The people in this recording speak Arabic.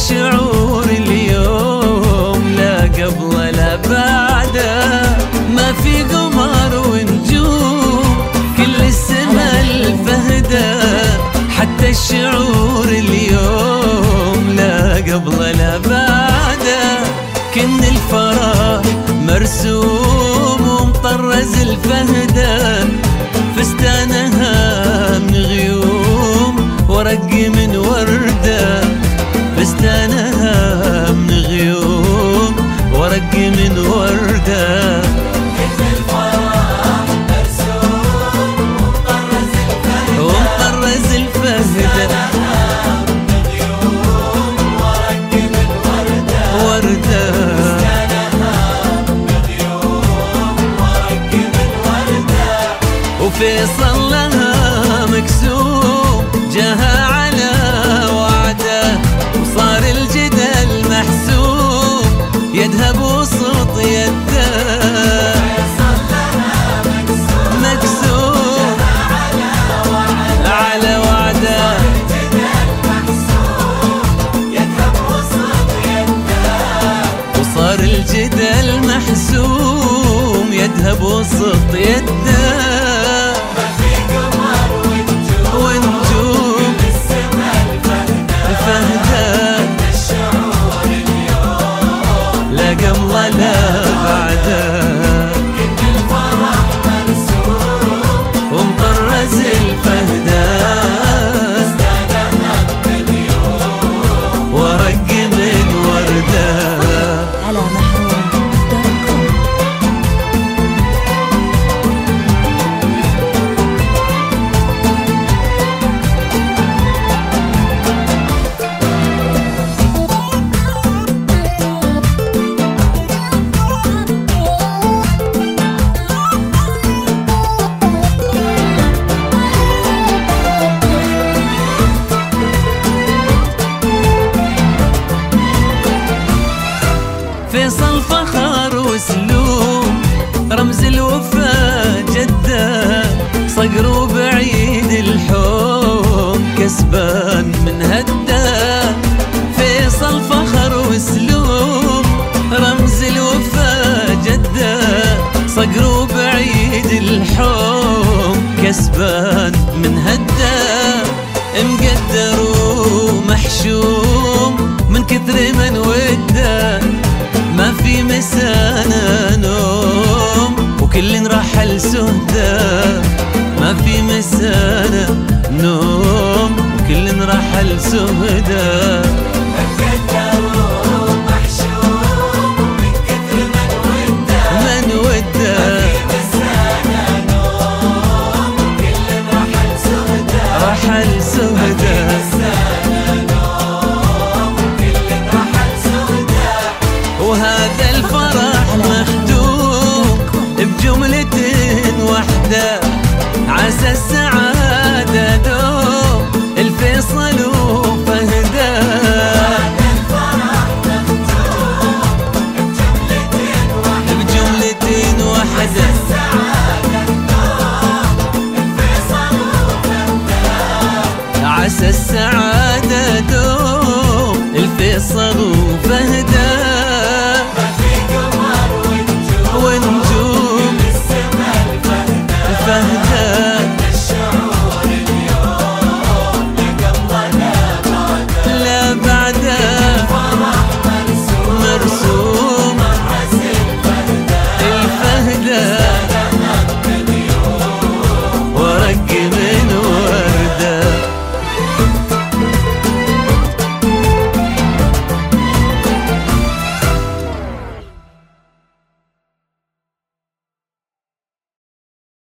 الشعور اليوم لا قبل لا بعده، ما في قمر ونجوم كل السما الفهده. حتى الشعور اليوم لا قبل لا بعده، كن الفرح مرسوم ومطرز الفهده. فستانها من غيوم ورق من ورده، فستانها من غيوم ورق من ورده. كن الفرح مرسوم ومطرز الفهده، ومطرز الفهده من غيوم ورق من ورده. وفيصل لها مكسوم جاها على وعده، وصار الجدل محسوم يدها بوسط يده. فيصل لها مكسوم على وعده، الجدل محسوم يدها بوسط يده. وصار الجدل محسوم يدها بوسط يده. ونجوم الفهده، لا قبل لا بعده. كن الفرح مرسوم ومطرز الفهده، ورق من ورده. على محروم.com. فيصل فخر وسلوم رمز الوفا جده، صقر بعيد الحوم كسبان من هده. فيصل فخر وسلوم رمز الوفا جده، صقر بعيد الحوم كسبان من هده. مقدر ومحشوم من كثر من وده، ما في مسانا نوم وكل رحل سهده. ما في مسانا نوم وكل رحل سهده. مقدر ومحشوم من كثر من وده، من وده مسانا نوم كل رحل سهده. رحل سهده. وهذا الفرح مختوم بجملة واحدة، عسى السعادة دوم الفيصل وفهده. الفرح مختوم بجملة واحدة، بجملة واحدة،